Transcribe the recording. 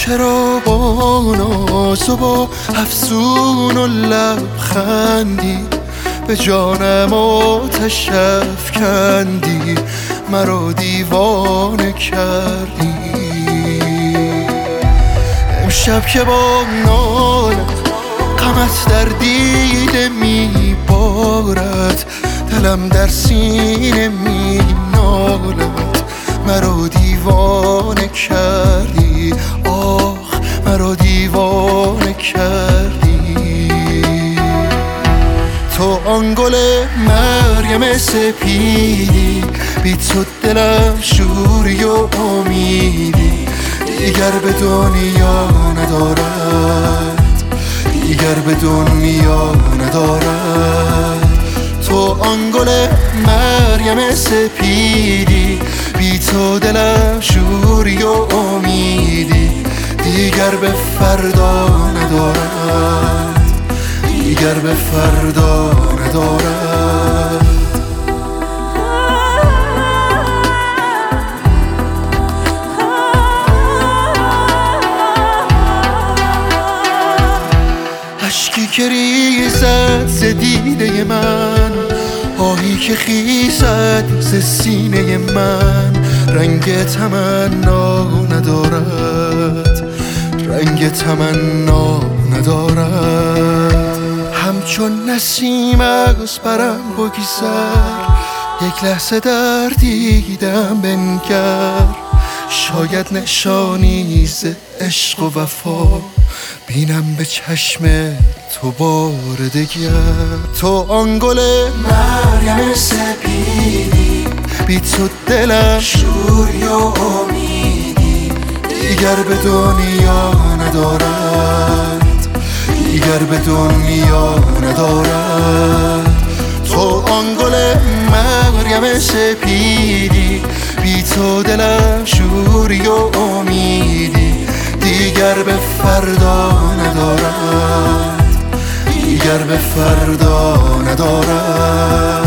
چرا با ناز و با افسون و لبخندی به جانم آتش افکندی، مرا دیوانه کردی. امشب که با نالت غمت در دیده میبارد، دلم در سینه مینالد، مرا دیوانه کردی، آخ مرا دیوانه کردی. تو آن گل مریم سپیدی، بی تو دلم شوری و امیدی، دیگر به دنیا ندارد، دیگر به دنیا ندارد. تو آن گل مریم سپیدی، بی تو دلم شوری و امیدی، دیگر به فردا ندارد، دیگر به فردا ندارد. اشکی که ریزد ز دیده من، آهی که خیزد ز سینه من، رنگ تمنا ندارد، رنگ تمنا ندارد. همچون نسیم از برم بگذر، یک لحظه در دیدم بنگر، شاید نشانی ز عشق و وفا بینم به چشم تو بار دگر. تو آن گل مریم سپیدی، بی تو دلم شوری و امیدی، دیگر به دنیا ندارد، دیگر به دنیا ندارد. تو آن گل مریم سپیدی، بی تو دلم شوری و امیدی، دیگر به فردا ندارد، دیگر به فردا ندارد.